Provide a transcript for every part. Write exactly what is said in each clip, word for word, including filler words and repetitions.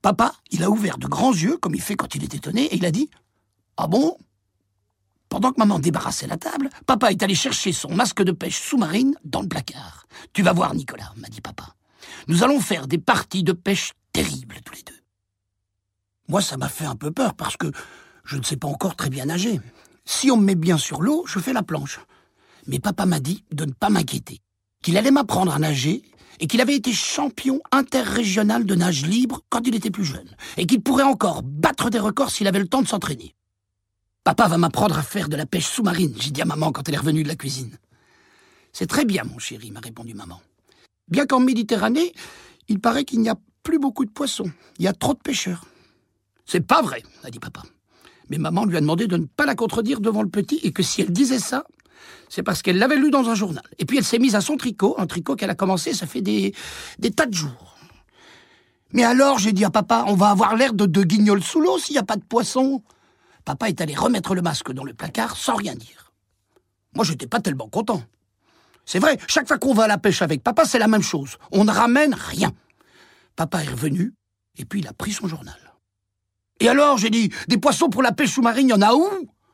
Papa, il a ouvert de grands yeux, comme il fait quand il est étonné, et il a dit « Ah bon ?» Pendant que maman débarrassait la table, papa est allé chercher son masque de pêche sous-marine dans le placard. « Tu vas voir, Nicolas, » m'a dit papa. « Nous allons faire des parties de pêche terribles tous les deux. » Moi, ça m'a fait un peu peur parce que je ne sais pas encore très bien nager. Si on me met bien sur l'eau, je fais la planche. Mais papa m'a dit de ne pas m'inquiéter, qu'il allait m'apprendre à nager et qu'il avait été champion interrégional de nage libre quand il était plus jeune et qu'il pourrait encore battre des records s'il avait le temps de s'entraîner. Papa va m'apprendre à faire de la pêche sous-marine, j'ai dit à maman quand elle est revenue de la cuisine. C'est très bien, mon chéri, m'a répondu maman. Bien qu'en Méditerranée, il paraît qu'il n'y a plus beaucoup de poissons. Il y a trop de pêcheurs. C'est pas vrai, a dit papa. Mais maman lui a demandé de ne pas la contredire devant le petit et que si elle disait ça, c'est parce qu'elle l'avait lu dans un journal. Et puis elle s'est mise à son tricot, un tricot qu'elle a commencé, ça fait des, des tas de jours. Mais alors, j'ai dit à papa, on va avoir l'air de deux guignols sous l'eau s'il n'y a pas de poissons. Papa est allé remettre le masque dans le placard sans rien dire. Moi, j'étais pas tellement content. C'est vrai, chaque fois qu'on va à la pêche avec papa, c'est la même chose. On ne ramène rien. Papa est revenu, et puis il a pris son journal. Et alors, j'ai dit, des poissons pour la pêche sous-marine, il y en a où?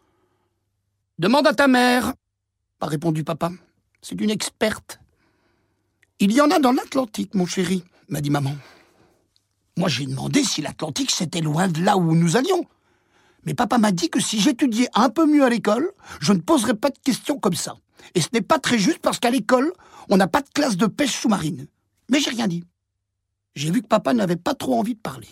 Demande à ta mère, a répondu papa. C'est une experte. Il y en a dans l'Atlantique, mon chéri, m'a dit maman. Moi, j'ai demandé si l'Atlantique, c'était loin de là où nous allions. Mais papa m'a dit que si j'étudiais un peu mieux à l'école, je ne poserais pas de questions comme ça. Et ce n'est pas très juste parce qu'à l'école, on n'a pas de classe de pêche sous-marine. Mais j'ai rien dit. J'ai vu que papa n'avait pas trop envie de parler.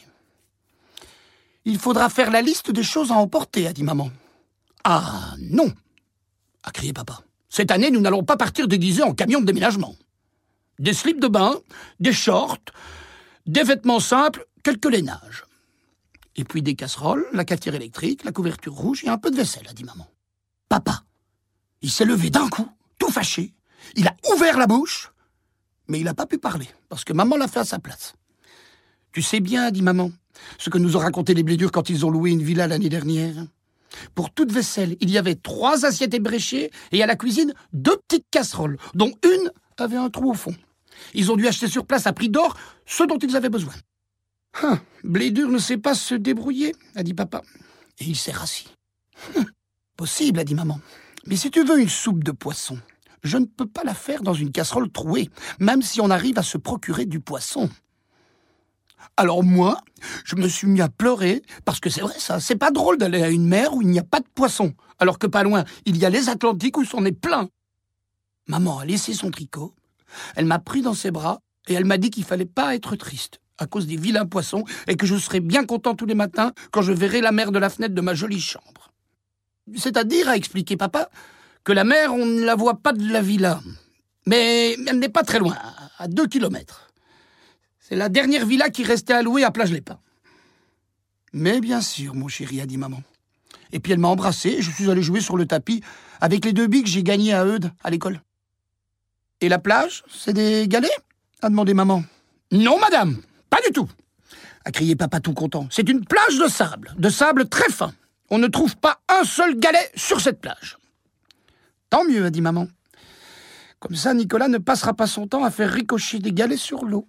Il faudra faire la liste des choses à emporter, a dit maman. Ah non, a crié papa. Cette année, nous n'allons pas partir déguisés en camion de déménagement. Des slips de bain, des shorts, des vêtements simples, quelques lainages. Et puis des casseroles, la cafetière électrique, la couverture rouge et un peu de vaisselle, a dit maman. Papa, il s'est levé d'un coup, tout fâché. Il a ouvert la bouche, mais il n'a pas pu parler, parce que maman l'a fait à sa place. Tu sais bien, a dit maman, ce que nous ont raconté les Blédurs quand ils ont loué une villa l'année dernière. Pour toute vaisselle, il y avait trois assiettes ébréchées et à la cuisine, deux petites casseroles, dont une avait un trou au fond. Ils ont dû acheter sur place à prix d'or ce dont ils avaient besoin. Hein, Blédur ne sait pas se débrouiller, a dit papa. Et il s'est rassis. Hum, possible, a dit maman. Mais si tu veux une soupe de poisson, je ne peux pas la faire dans une casserole trouée, même si on arrive à se procurer du poisson. Alors moi, je me suis mis à pleurer, parce que c'est vrai ça, c'est pas drôle d'aller à une mer où il n'y a pas de poisson, alors que pas loin, il y a les Atlantiques où c'en est plein. Maman a laissé son tricot, elle m'a pris dans ses bras et elle m'a dit qu'il fallait pas être triste à cause des vilains poissons et que je serais bien content tous les matins quand je verrais la mer de la fenêtre de ma jolie chambre. C'est-à-dire, a expliqué papa, que la mer, on ne la voit pas de la villa, mais elle n'est pas très loin, à deux kilomètres. C'est la dernière villa qui restait à louer à Plage-les-Pins. Mais bien sûr, mon chéri, a dit maman. Et puis elle m'a embrassé et je suis allé jouer sur le tapis avec les deux billes que j'ai gagnées à Eudes, à l'école. Et la plage, c'est des galets? A demandé maman. Non, madame, pas du tout, a crié papa tout content. C'est une plage de sable, de sable très fin. On ne trouve pas un seul galet sur cette plage. Tant mieux, a dit maman. Comme ça, Nicolas ne passera pas son temps à faire ricocher des galets sur l'eau.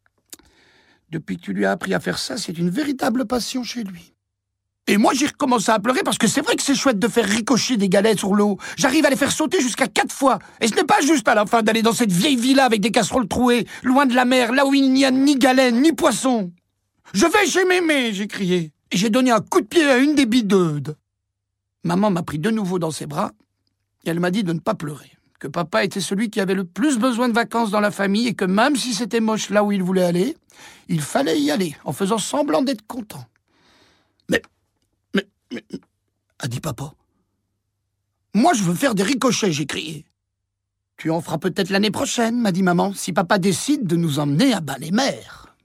Depuis que tu lui as appris à faire ça, c'est une véritable passion chez lui. Et moi, j'ai recommencé à pleurer parce que c'est vrai que c'est chouette de faire ricocher des galets sur l'eau. J'arrive à les faire sauter jusqu'à quatre fois. Et ce n'est pas juste à la fin d'aller dans cette vieille villa avec des casseroles trouées, loin de la mer, là où il n'y a ni galets, ni poissons. Je vais chez mémé, j'ai crié. Et j'ai donné un coup de pied à une des billes d'Eudes. Maman m'a pris de nouveau dans ses bras et elle m'a dit de ne pas pleurer. Que papa était celui qui avait le plus besoin de vacances dans la famille et que même si c'était moche là où il voulait aller, il fallait y aller en faisant semblant d'être content. Mais, mais, mais, a dit papa. Moi, je veux faire des ricochets, j'ai crié. Tu en feras peut-être l'année prochaine, m'a dit maman, si papa décide de nous emmener à Bas-les-Mers.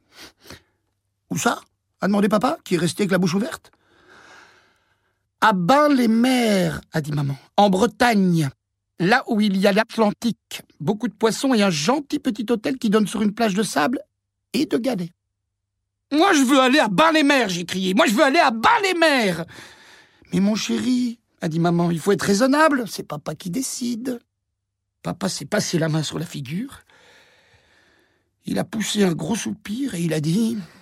Où ça? A demandé papa, qui est resté avec la bouche ouverte. À Bas-les-Mers, a dit maman, en Bretagne. Là où il y a l'Atlantique, beaucoup de poissons et un gentil petit hôtel qui donne sur une plage de sable et de galets. Moi, je veux aller à Bas-les-Mers, j'ai crié. Moi, je veux aller à Bas-les-Mers. Mais mon chéri, a dit maman, il faut être raisonnable. C'est papa qui décide. Papa s'est passé la main sur la figure. Il a poussé un gros soupir et il a dit...